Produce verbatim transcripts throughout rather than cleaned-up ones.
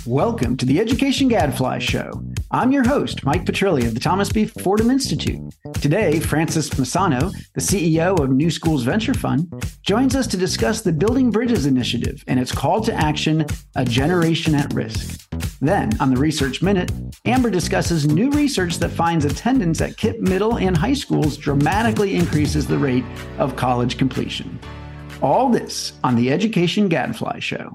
Welcome to the Education Gadfly Show. I'm your host, Mike Petrilli of the Thomas B. Fordham Institute. Today, Francis Massano, the C E O of New Schools Venture Fund, joins us to discuss the Building Bridges initiative and its call to action, A Generation at Risk. Then, on the Research Minute, Amber discusses new research that finds attendance at K I P P middle and high schools dramatically increases the rate of college completion. All this on the Education Gadfly Show.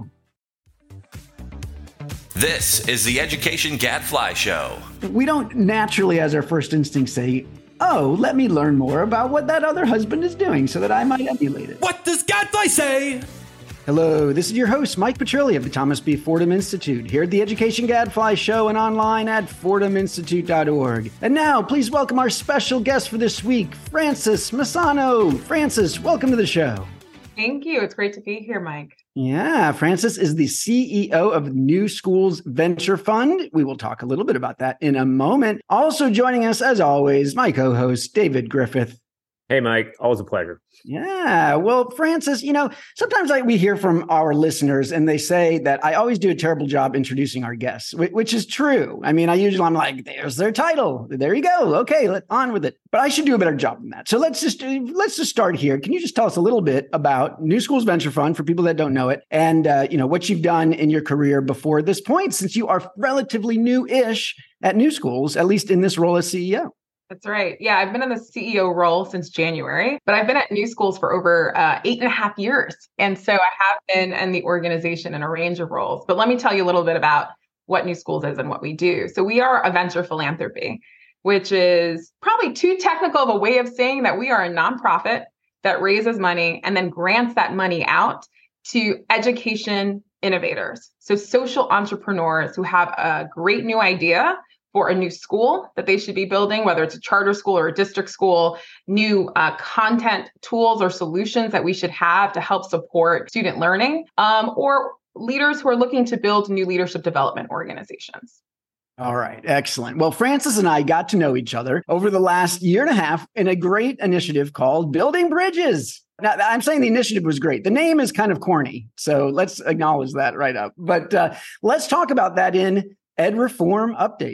This is the Education Gadfly Show. We don't naturally, as our first instinct, say, oh, let me learn more about what that other husband is doing so that I might emulate it. What does Gadfly say? Hello, this is your host, Mike Petrilli of the Thomas B. Fordham Institute, here at the Education Gadfly Show and online at fordham institute dot org. And now, please welcome our special guest for this week, Francis Massano. Francis, welcome to the show. Thank you. It's great to be here, Mike. Yeah, Francis is the C E O of New Schools Venture Fund. We will talk a little bit about that in a moment. Also joining us, as always, my co-host, David Griffith. Hey, Mike. Always a pleasure. Yeah. Well, Francis, you know, sometimes like we hear from our listeners and they say that I always do a terrible job introducing our guests, which is true. I mean, I usually I'm like, there's their title. There you go. Okay, let's on with it. But I should do a better job than that. So let's just let's just start here. Can you just tell us a little bit about New Schools Venture Fund for people that don't know it, and uh, you know what you've done in your career before this point, since you are relatively new-ish at New Schools, at least in this role as C E O. That's right. Yeah, I've been in the C E O role since January, but I've been at New Schools for over uh, eight and a half years. And so I have been in the organization in a range of roles. But let me tell you a little bit about what New Schools is and what we do. So we are a venture philanthropy, which is probably too technical of a way of saying that we are a nonprofit that raises money and then grants that money out to education innovators. So social entrepreneurs who have a great new idea for a new school that they should be building, whether it's a charter school or a district school, new uh, content tools or solutions that we should have to help support student learning, um, or leaders who are looking to build new leadership development organizations. All right. Excellent. Well, Francis and I got to know each other over the last year and a half in a great initiative called Building Bridges. Now, I'm saying the initiative was great. The name is kind of corny, so let's acknowledge that right up. But uh, let's talk about that in Ed Reform Update.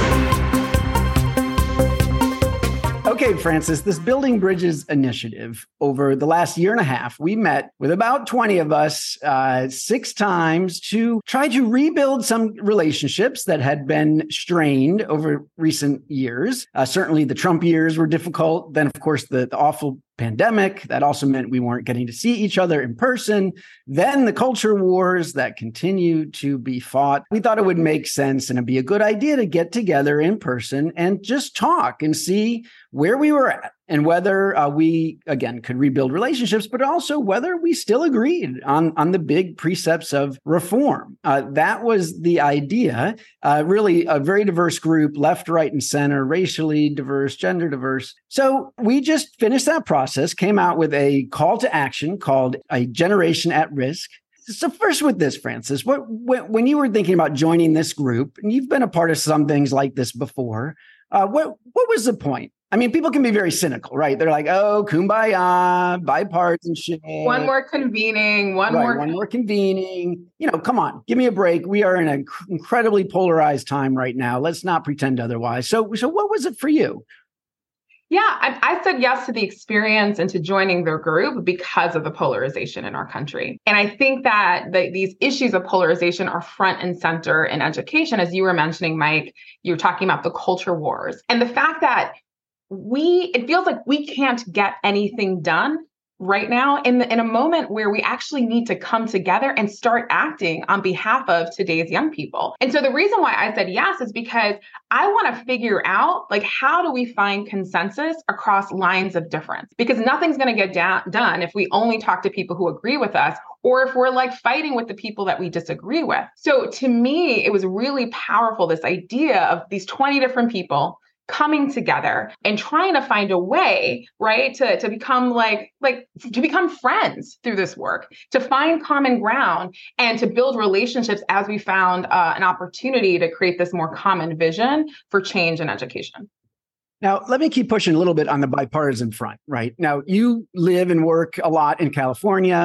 Okay, Francis, this Building Bridges initiative, over the last year and a half, we met with about twenty of us uh, six times to try to rebuild some relationships that had been strained over recent years. Uh, certainly the Trump years were difficult. Then, of course, the, the awful pandemic. That also meant we weren't getting to see each other in person. Then the culture wars that continued to be fought. We thought it would make sense and it'd be a good idea to get together in person and just talk and see where we were at and whether uh, we, again, could rebuild relationships, but also whether we still agreed on, on the big precepts of reform. Uh, that was the idea. Uh, really a very diverse group, left, right, and center, racially diverse, gender diverse. So we just finished that process, came out with a call to action called A Generation at Risk. So first with this, Francis, what, when, when you were thinking about joining this group, and you've been a part of some things like this before, uh, what, what was the point? I mean, people can be very cynical, right? They're like, oh, kumbaya, bipartisanship. One more convening, one right, more. One more convening. You know, come on, give me a break. We are in an incredibly polarized time right now. Let's not pretend otherwise. So, so what was it for you? Yeah, I, I said yes to the experience and to joining their group because of the polarization in our country. And I think that the, these issues of polarization are front and center in education. As you were mentioning, Mike, you were talking about the culture wars and the fact that we, it feels like we can't get anything done right now in the, in a moment where we actually need to come together and start acting on behalf of today's young people. And so the reason why I said yes is because I want to figure out, like, how do we find consensus across lines of difference? Because nothing's going to get da- done if we only talk to people who agree with us, or if we're like fighting with the people that we disagree with. So to me, it was really powerful, this idea of these twenty different people coming together and trying to find a way, right, to, to become like, like to become friends through this work, to find common ground and to build relationships as we found uh, an opportunity to create this more common vision for change in education. Now, let me keep pushing a little bit on the bipartisan front, right? Now, you live and work a lot in California.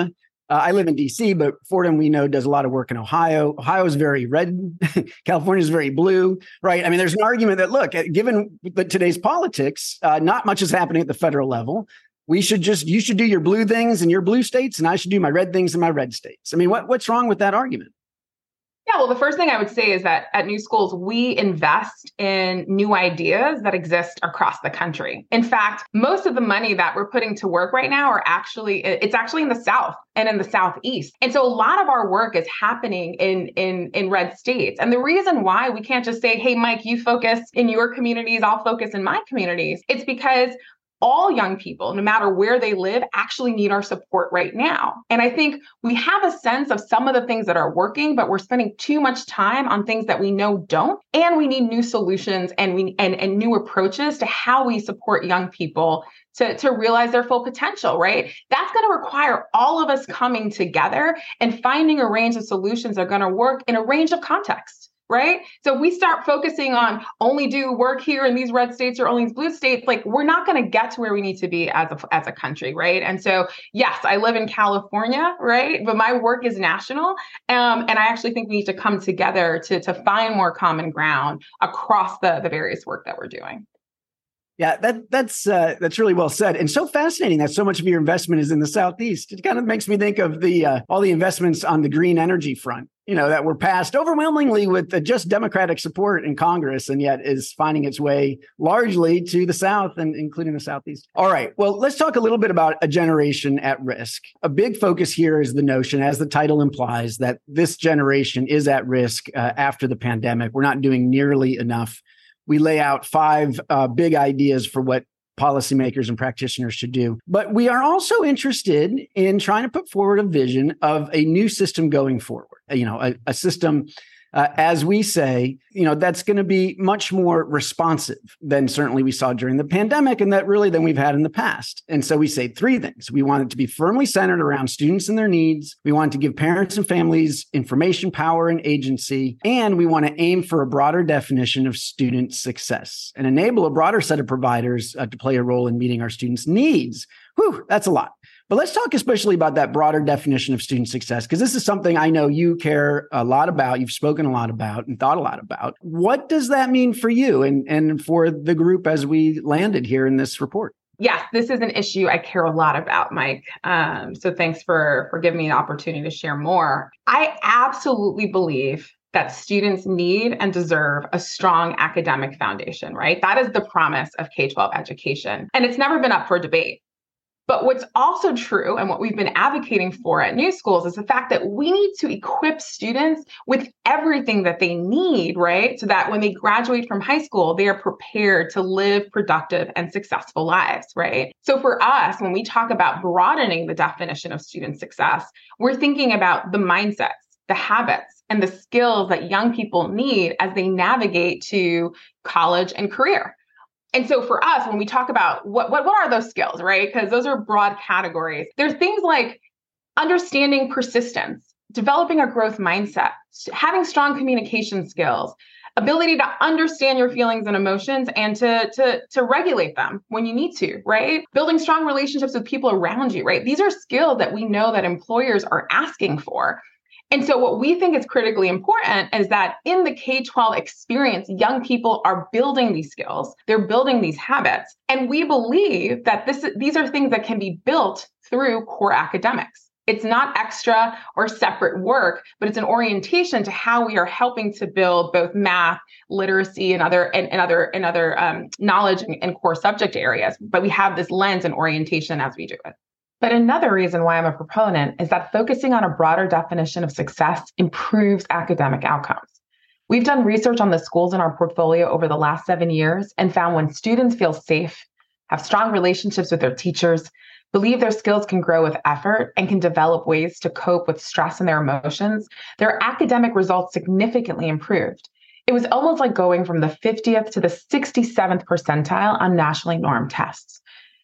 Uh, I live in D C, but Fordham, we know, does a lot of work in Ohio. Ohio is very red. California is very blue, right? I mean, there's an argument that, look, given the, today's politics, uh, not much is happening at the federal level. We should just, you should do your blue things in your blue states, and I should do my red things in my red states. I mean, what, what's wrong with that argument? Yeah, well, the first thing I would say is that at New Schools, we invest in new ideas that exist across the country. In fact, most of the money that we're putting to work right now are actually, it's actually in the South and in the Southeast. And so a lot of our work is happening in, in, in red states. And the reason why we can't just say, hey, Mike, you focus in your communities, I'll focus in my communities. It's because all young people, no matter where they live, actually need our support right now. And I think we have a sense of some of the things that are working, but we're spending too much time on things that we know don't. And we need new solutions and we and, and new approaches to how we support young people to, to realize their full potential, right? That's going to require all of us coming together and finding a range of solutions that are going to work in a range of contexts. Right? So we start focusing on only do work here in these red states or only these blue states, like we're not going to get to where we need to be as a, as a country. Right. And so, yes, I live in California, right? But my work is national. Um, and I actually think we need to come together to, to find more common ground across the, the various work that we're doing. Yeah, that that's uh, that's really well said, and so fascinating that so much of your investment is in the Southeast. It kind of makes me think of the uh, all the investments on the green energy front, you know, that were passed overwhelmingly with uh, just Democratic support in Congress, and yet is finding its way largely to the South and including the Southeast. All right, well, let's talk a little bit about a generation at risk. A big focus here is the notion, as the title implies, that this generation is at risk uh, after the pandemic. We're not doing nearly enough. We lay out five uh, big ideas for what policymakers and practitioners should do. But we are also interested in trying to put forward a vision of a new system going forward, you know, a, a system, uh, as we say, you know, that's going to be much more responsive than certainly we saw during the pandemic and that really than we've had in the past. And so we say three things. We want it to be firmly centered around students and their needs. We want to give parents and families information, power, and agency. And we want to aim for a broader definition of student success and enable a broader set of providers uh, to play a role in meeting our students' needs. Whew, that's a lot. But let's talk especially about that broader definition of student success, because this is something I know you care a lot about, you've spoken a lot about and thought a lot about. What does that mean for you and, and for the group as we landed here in this report? Yes, this is an issue I care a lot about, Mike. Um, so thanks for, for giving me an opportunity to share more. I absolutely believe that students need and deserve a strong academic foundation, right? That is the promise of K twelve education. And it's never been up for debate. But what's also true, and what we've been advocating for at New Schools, is the fact that we need to equip students with everything that they need, right? So that when they graduate from high school, they are prepared to live productive and successful lives, right? So for us, when we talk about broadening the definition of student success, we're thinking about the mindsets, the habits, and the skills that young people need as they navigate to college and career. And so for us, when we talk about what, what, what are those skills, right? Because those are broad categories. There's things like understanding persistence, developing a growth mindset, having strong communication skills, ability to understand your feelings and emotions and to, to, to regulate them when you need to, right? Building strong relationships with people around you, right? These are skills that we know that employers are asking for. And so what we think is critically important is that in the K twelve experience, young people are building these skills, they're building these habits. And we believe that this, these are things that can be built through core academics. It's not extra or separate work, but it's an orientation to how we are helping to build both math, literacy, and other and, and other and other um, knowledge and, and core subject areas. But we have this lens and orientation as we do it. But another reason why I'm a proponent is that focusing on a broader definition of success improves academic outcomes. We've done research on the schools in our portfolio over the last seven years and found when students feel safe, have strong relationships with their teachers, believe their skills can grow with effort, and can develop ways to cope with stress and their emotions, their academic results significantly improved. It was almost like going from the fiftieth to the sixty-seventh percentile on nationally normed tests.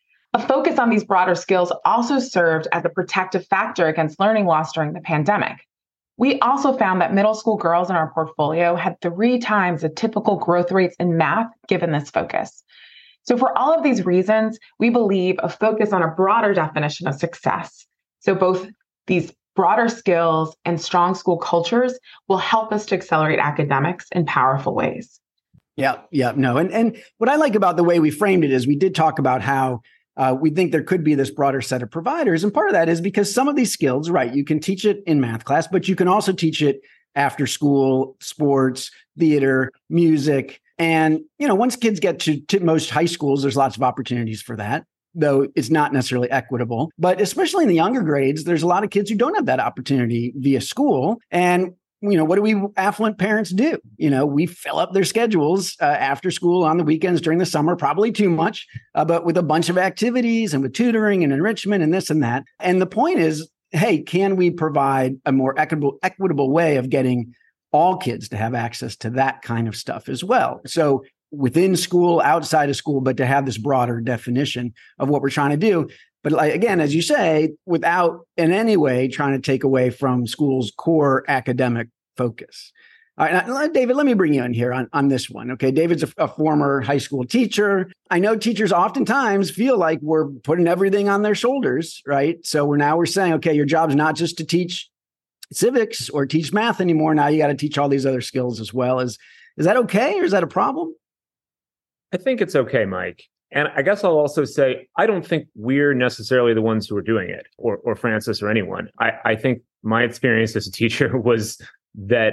A focus on these broader skills also served as a protective factor against learning loss during the pandemic. We also found that middle school girls in our portfolio had three times the typical growth rates in math given this focus. So for all of these reasons, we believe a focus on a broader definition of success, so both these broader skills, and strong school cultures will help us to accelerate academics in powerful ways. Yeah, yeah, no. And, and what I like about the way we framed it is we did talk about how uh, we think there could be this broader set of providers. And part of that is because some of these skills, right, you can teach it in math class, but you can also teach it after school, sports, theater, music. And, you know, once kids get to, to most high schools, there's lots of opportunities for that, though it's not necessarily equitable. But especially in the younger grades, there's a lot of kids who don't have that opportunity via school. And you know, what do we affluent parents do? You know, we fill up their schedules uh, after school on the weekends during the summer, probably too much, uh, but with a bunch of activities and with tutoring and enrichment and this and that. And the point is, hey, can we provide a more equitable, equitable way of getting all kids to have access to that kind of stuff as well? So within school, outside of school, but to have this broader definition of what we're trying to do. But like, again, as you say, without in any way trying to take away from school's core academic focus. All right, now, David, let me bring you in here on, on this one. Okay, David's a, a former high school teacher. I know teachers oftentimes feel like we're putting everything on the're shoulders, right? So we're now we're saying, okay, your job's not just to teach civics or teach math anymore. Now you got to teach all these other skills as well. Is, is that okay or is that a problem? I think it's okay, Mike. And I guess I'll also say, I don't think we're necessarily the ones who are doing it, or or Francis or anyone. I, I think my experience as a teacher was that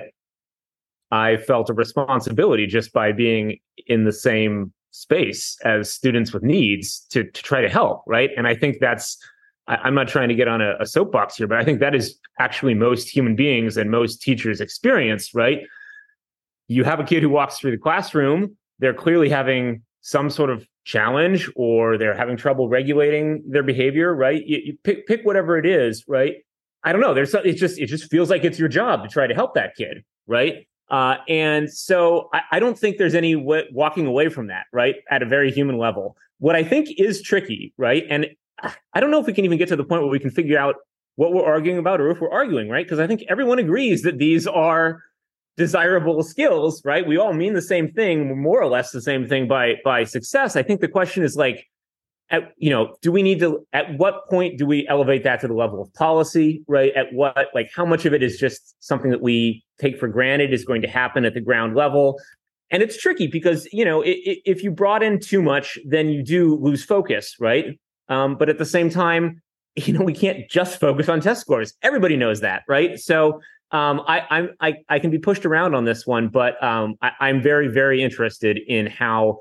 I felt a responsibility just by being in the same space as students with needs to, to try to help, right? And I think that's, I, I'm not trying to get on a, a soapbox here, but I think that is actually most human beings and most teachers' experience, right? You have a kid who walks through the classroom, they're clearly having some sort of challenge or they're having trouble regulating their behavior, right? You, you pick pick whatever it is, right? I don't know. There's it just it just feels like it's your job to try to help that kid, right? Uh, and so I, I don't think there's any w- walking away from that, right? At a very human level. What I think is tricky, right? And I don't know if we can even get to the point where we can figure out what we're arguing about or if we're arguing, right? Because I think everyone agrees that these are desirable skills, right? We all mean the same thing, more or less the same thing by by success. I think the question is like, at, you know, do we need to, at what point do we elevate that to the level of policy, right? At what, like how much of it is just something that we take for granted is going to happen at the ground level? And it's tricky because, you know, it, it, if you brought in too much, then you do lose focus, right? Um, but at the same time, you know, we can't just focus on test scores. Everybody knows that, right? So Um, I, I'm, I, I can be pushed around on this one, but um, I, I'm very, very interested in how,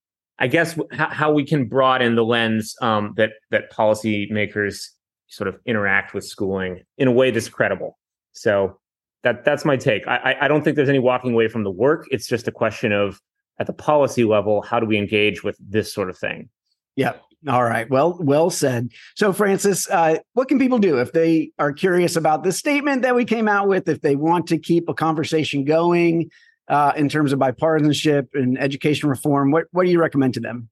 I guess, how, how we can broaden the lens um, that that policymakers sort of interact with schooling in a way that's credible. So that that's my take. I, I don't think there's any walking away from the work. It's just a question of, at the policy level, how do we engage with this sort of thing? Yeah. All right. Well, well said. So, Francis, uh, what can people do if they are curious about this statement that we came out with, if they want to keep a conversation going uh, in terms of bipartisanship and education reform? What, what do you recommend to them?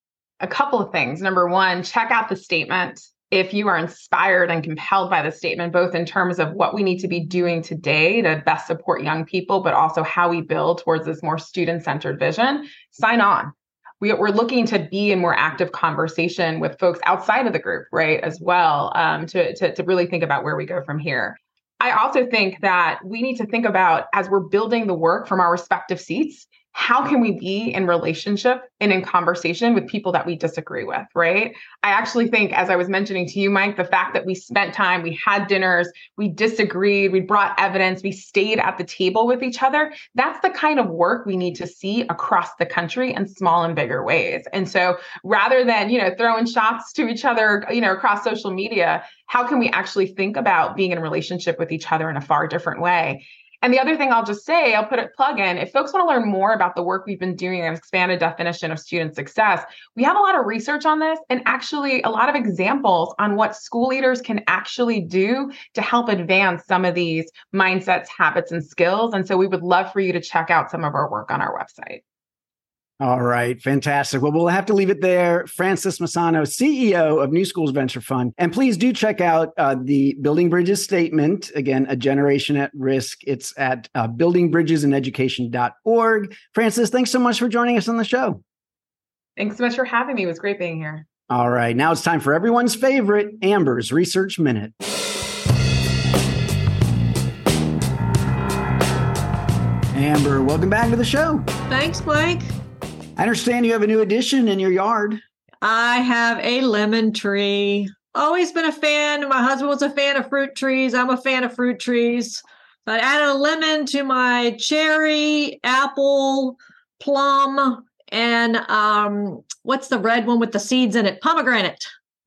A couple of things. Number one, check out the statement. If you are inspired and compelled by the statement, both in terms of what we need to be doing today to best support young people, but also how we build towards this more student-centered vision, sign on. We're looking to be in more active conversation with folks outside of the group, right, as well, um, to, to, to really think about where we go from here. I also think that we need to think about, as we're building the work from our respective seats, how can we be in relationship and in conversation with people that we disagree with, right? I actually think, as I was mentioning to you, Mike, the fact that we spent time, we had dinners, we disagreed, we brought evidence, we stayed at the table with each other, that's the kind of work we need to see across the country in small and bigger ways. And so rather than, you know, throwing shots to each other, you know, across social media, how can we actually think about being in relationship with each other in a far different way? And the other thing I'll just say, I'll put a plug in, if folks want to learn more about the work we've been doing and expanded definition of student success, we have a lot of research on this and actually a lot of examples on what school leaders can actually do to help advance some of these mindsets, habits, and skills. And so we would love for you to check out some of our work on our website. All right. Fantastic. Well, we'll have to leave it there. Francis Massano, C E O of New Schools Venture Fund. And please do check out uh, the Building Bridges statement. Again, A Generation at Risk. It's at uh, building bridges in education dot org. Francis, thanks so much for joining us on the show. Thanks so much for having me. It was great being here. All right. Now it's time for everyone's favorite, Amber's Research Minute. Amber, welcome back to the show. Thanks, Mike. I understand you have a new addition in your yard. I have a lemon tree. Always been a fan. My husband was a fan of fruit trees. I'm a fan of fruit trees. But I added a lemon to my cherry, apple, plum, and um, what's the red one with the seeds in it? Pomegranate.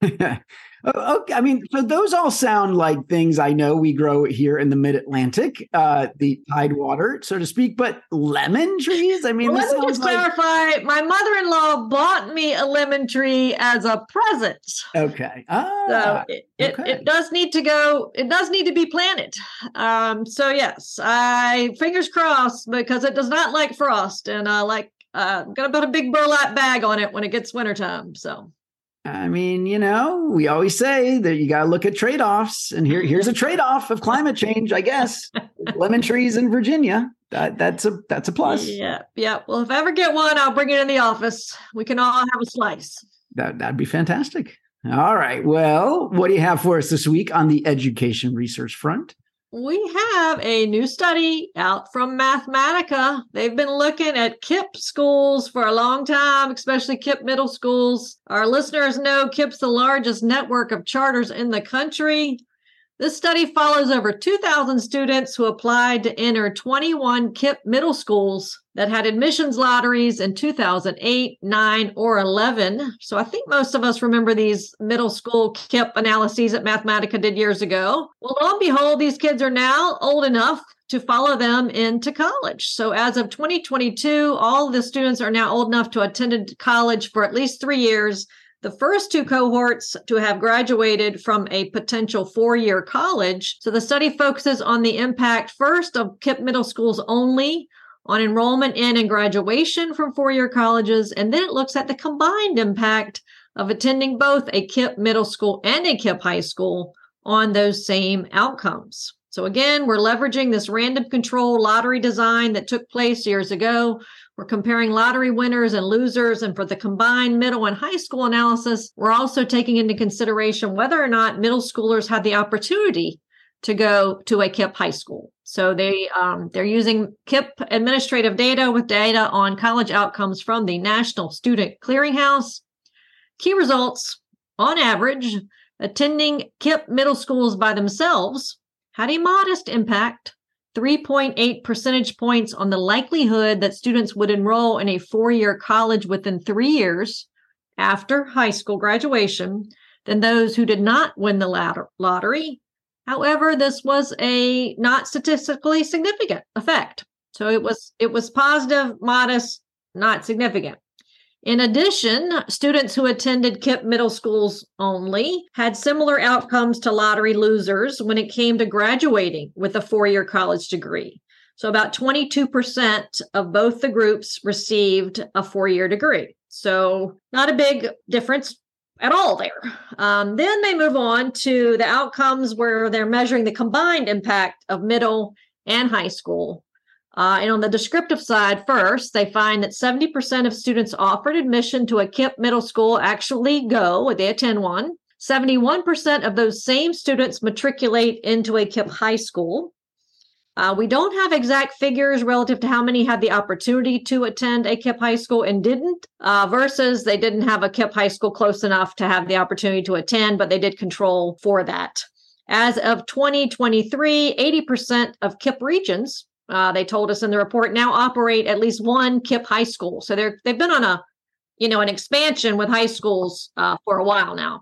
Okay, I mean, so those all sound like things I know we grow here in the Mid-Atlantic, uh, the Tidewater, so to speak. But lemon trees? I mean, well, this let me sounds just like... clarify. My mother-in-law bought me a lemon tree as a present. Okay. Ah, so it, it, okay. it does need to go. It does need to be planted. Um, so yes, I fingers crossed because it does not like frost, and uh, like uh, I'm gonna put a big burlap bag on it when it gets wintertime. So. I mean, you know, we always say that you got to look at trade-offs, and here, here's a trade-off of climate change, I guess. Lemon trees in Virginia. That that's a that's a plus. Yeah, yeah. Well, if I ever get one, I'll bring it in the office. We can all have a slice. That that'd be fantastic. All right. Well, what do you have for us this week on the education research front? We have a new study out from Mathematica. They've been looking at K I P schools for a long time, especially K I P middle schools. Our listeners know K I P's the largest network of charters in the country. This study follows over two thousand students who applied to enter twenty-one K I P middle schools that had admissions lotteries in two thousand eight, nine, or eleven. So I think most of us remember these middle school K I P analyses that Mathematica did years ago. Well, lo and behold, these kids are now old enough to follow them into college. So as of twenty twenty-two, all the students are now old enough to attend college for at least three years. The first two cohorts to have graduated from a potential four-year college. So the study focuses on the impact first of K I P middle schools only on enrollment in and graduation from four-year colleges. And then it looks at the combined impact of attending both a K I P middle school and a K I P high school on those same outcomes. So again, we're leveraging this random control lottery design that took place years ago. We're comparing lottery winners and losers. And for the combined middle and high school analysis, we're also taking into consideration whether or not middle schoolers had the opportunity to go to a K I P high school. So they, um, they're using K I P administrative data with data on college outcomes from the National Student Clearinghouse. Key results, on average, attending K I P middle schools by themselves had a modest impact, three point eight percentage points on the likelihood that students would enroll in a four-year college within three years after high school graduation than those who did not win the latter lottery. However, this was a not statistically significant effect. So it was it was positive, modest, not significant. In addition, students who attended K I P middle schools only had similar outcomes to lottery losers when it came to graduating with a four-year college degree. So about twenty-two percent of both the groups received a four-year degree. So not a big difference at all there. Um, then they move on to the outcomes where they're measuring the combined impact of middle and high school. Uh, and on the descriptive side, first, they find that seventy percent of students offered admission to a K I P middle school actually go, they attend one. seventy-one percent of those same students matriculate into a K I P high school. Uh, we don't have exact figures relative to how many had the opportunity to attend a K I P high school and didn't, uh, versus they didn't have a K I P high school close enough to have the opportunity to attend, but they did control for that. As of twenty twenty-three, eighty percent of K I P regions, Uh, they told us in the report, now operate at least one K I P high school. So they're, they've been on a, you know, an expansion with high schools uh, for a while now.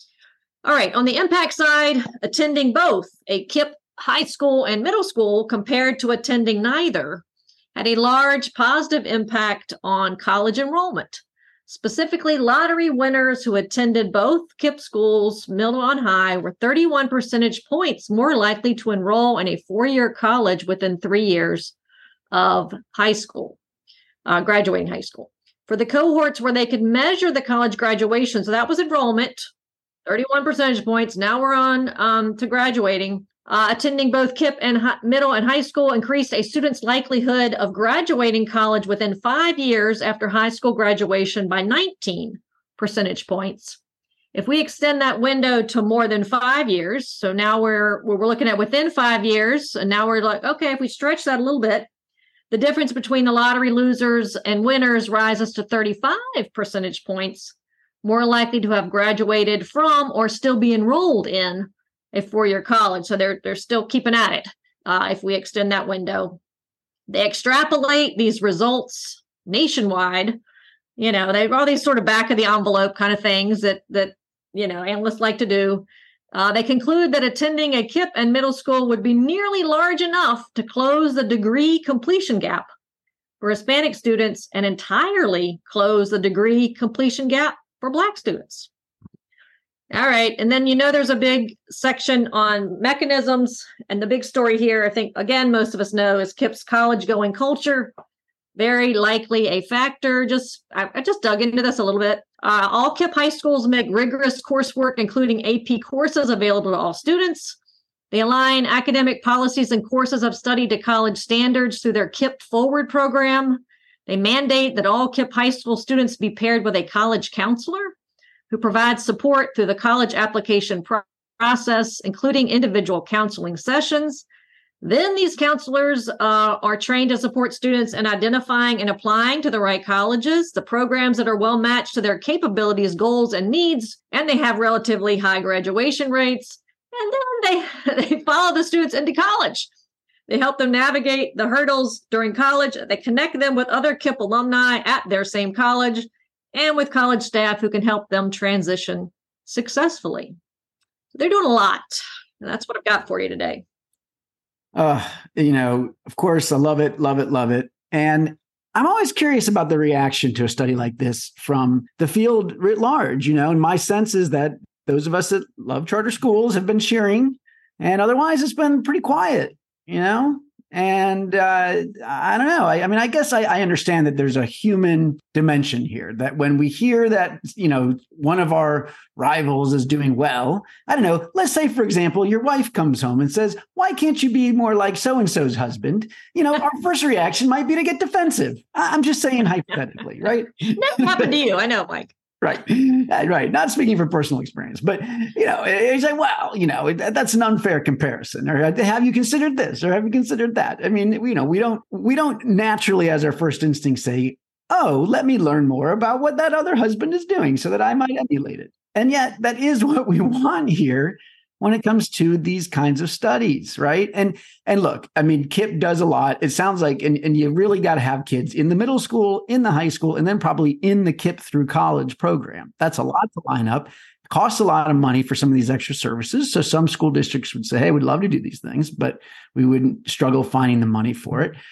All right. On the impact side, attending both a K I P high school and middle school compared to attending neither had a large positive impact on college enrollment. Specifically, lottery winners who attended both K I P schools, middle and high, were thirty-one percentage points more likely to enroll in a four-year college within three years of high school, uh, graduating high school. For the cohorts where they could measure the college graduation, so that was enrollment, thirty-one percentage points. Now we're on um, to graduating. Uh, attending both K I P and hi- middle and high school increased a student's likelihood of graduating college within five years after high school graduation by nineteen percentage points. If we extend that window to more than five years, so now we're we're looking at within five years, and now we're like, okay, if we stretch that a little bit, The difference between the lottery losers and winners rises to thirty-five percentage points, more likely to have graduated from or still be enrolled in a four-year college. So they're they're still keeping at it uh, if we extend that window. They extrapolate these results nationwide. You know, they have all these sort of back of the envelope kind of things that that you know analysts like to do. Uh, they conclude that attending a KIPP and middle school would be nearly large enough to close the degree completion gap for Hispanic students and entirely close the degree completion gap for Black students. All right. And then, you know, there's a big section on mechanisms. And the big story here, I think, again, most of us know is KIPP's college-going culture. Very likely a factor. Just I, I just dug into this a little bit. Uh, all KIPP high schools make rigorous coursework, including A P courses available to all students. They align academic policies and courses of study to college standards through their KIPP Forward program. They mandate that all KIPP high school students be paired with a college counselor who provides support through the college application pro- process, including individual counseling sessions. Then these counselors uh, are trained to support students in identifying and applying to the right colleges, the programs that are well matched to their capabilities, goals, and needs, and they have relatively high graduation rates. And then they, they follow the students into college. They help them navigate the hurdles during college. They connect them with other KIPP alumni at their same college and with college staff who can help them transition successfully. They're doing a lot. And that's what I've got for you today. Uh, you know, of course, I love it, love it, love it. And I'm always curious about the reaction to a study like this from the field writ large, you know, and my sense is that those of us that love charter schools have been cheering, and otherwise it's been pretty quiet, you know, and uh, I don't know. I, I mean, I guess I, I understand that there's a human dimension here, that when we hear that, you know, one of our rivals is doing well, I don't know, let's say, for example, your wife comes home and says, why can't you be more like so-and-so's husband? You know, our first reaction might be to get defensive. I'm just saying hypothetically, right? Never happened to you. I know, Mike. Right. Right. Not speaking from personal experience, but, you know, it's like, well, you know, that's an unfair comparison. Or have you considered this? Or have you considered that? I mean, you know, we don't we don't naturally, as our first instinct, say, oh, let me learn more about what that other husband is doing so that I might emulate it. And yet that is what we want here when it comes to these kinds of studies, right? And and look, I mean, KIPP does a lot. It sounds like, and, and you really got to have kids in the middle school, in the high school, and then probably in the KIPP through college program. That's a lot to line up. It costs a lot of money for some of these extra services. So some school districts would say, hey, we'd love to do these things, but we wouldn't struggle finding the money for it.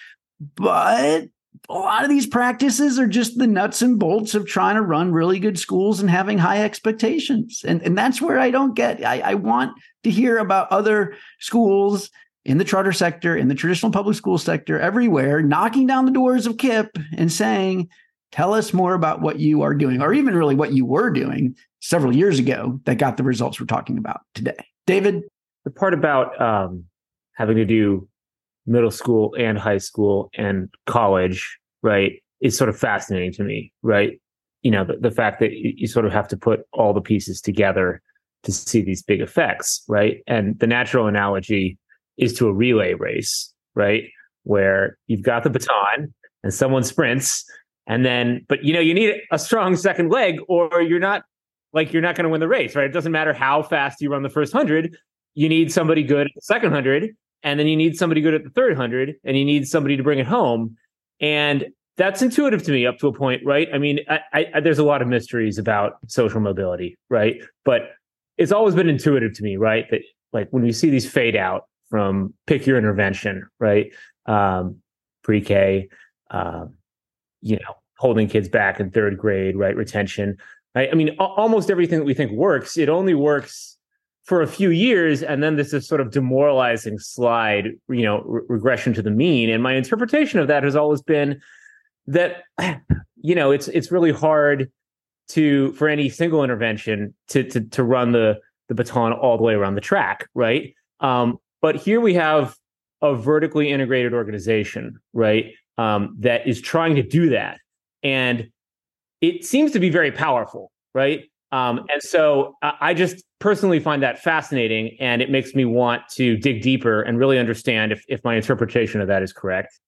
But a lot of these practices are just the nuts and bolts of trying to run really good schools and having high expectations. And, and that's where I don't get, I, I want to hear about other schools in the charter sector, in the traditional public school sector, everywhere, knocking down the doors of KIPP and saying, tell us more about what you are doing, or even really what you were doing several years ago that got the results we're talking about today. David? The part about um, having to do middle school and high school and college, right, is sort of fascinating to me, right? You know, the, the fact that you, you sort of have to put all the pieces together to see these big effects, right? And the natural analogy is to a relay race, right? Where you've got the baton and someone sprints, and then, but you know, you need a strong second leg or you're not, like, you're not going to win the race, right? It doesn't matter how fast you run the first hundred. You need somebody good at the second hundred. And then you need somebody good at the third hundred, and you need somebody to bring it home. And that's intuitive to me up to a point, right? I mean, I, I, there's a lot of mysteries about social mobility, right? But it's always been intuitive to me, right? That, like, when you see these fade out from pick your intervention, right? Um, pre-K, uh, you know, holding kids back in third grade, right? Retention, right? I mean, a- almost everything that we think works, it only works for a few years, and then there's this sort of demoralizing slide, you know, re- regression to the mean. And my interpretation of that has always been that, you know, it's it's really hard to for any single intervention to to to run the the baton all the way around the track, right? Um, but here we have a vertically integrated organization, right, um, that is trying to do that, and it seems to be very powerful, right? Um, and so I just personally find that fascinating, and it makes me want to dig deeper and really understand if, if my interpretation of that is correct.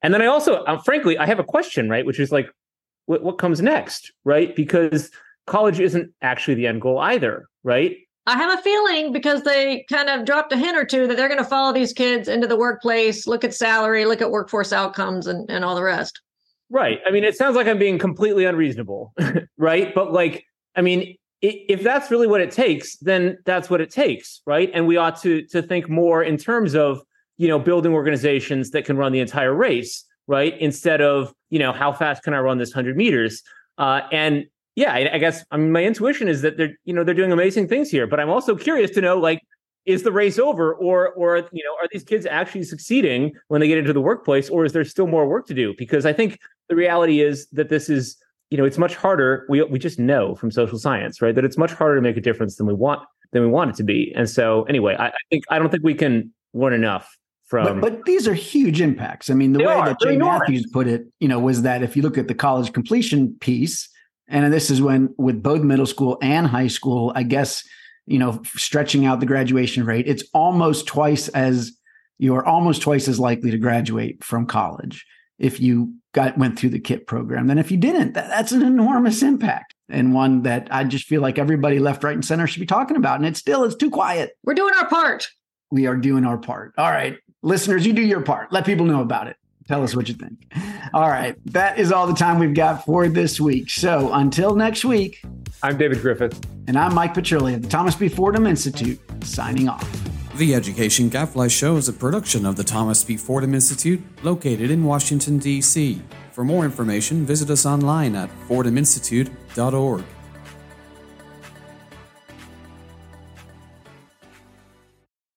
And then I also, uh, frankly, I have a question, right? Which is like, what, what comes next, right? Because college isn't actually the end goal either, right? I have a feeling because they kind of dropped a hint or two that they're going to follow these kids into the workplace, look at salary, look at workforce outcomes, and, and all the rest. Right. I mean, it sounds like I'm being completely unreasonable, right? But like, I mean, if that's really what it takes, then that's what it takes, right? And we ought to to think more in terms of, you know, building organizations that can run the entire race, right? Instead of, you know, how fast can I run this one hundred meters? Uh, and yeah, I, I guess, I mean, my intuition is that they're, you know, they're doing amazing things here, but I'm also curious to know, like, is the race over, or, or, you know, are these kids actually succeeding when they get into the workplace, or is there still more work to do? Because I think the reality is that this is, you know, it's much harder. We we just know from social science, right, that it's much harder to make a difference than we want than we want it to be. And so, anyway, I, I think I don't think we can learn enough from. But, but these are huge impacts. I mean, the They way are. that They're Jay enormous. Matthews put it, you know, was that if you look at the college completion piece, and this is when with both middle school and high school, I guess, you know, stretching out the graduation rate, it's almost twice as you're almost twice as likely to graduate from college if you got went through the K I P program than if you didn't. That, that's an enormous impact, and one that I just feel like everybody left, right, and center should be talking about. And it's still, it's too quiet. We're doing our part. We are doing our part. All right, listeners, you do your part. Let people know about it. Tell us what you think. All right, that is all the time we've got for this week. So until next week, I'm David Griffith. and I'm Mike Petrilli of the Thomas B. Fordham Institute, signing off. The Education Gadfly Show is a production of the Thomas B. Fordham Institute, located in Washington, D C. For more information, visit us online at fordham institute dot org.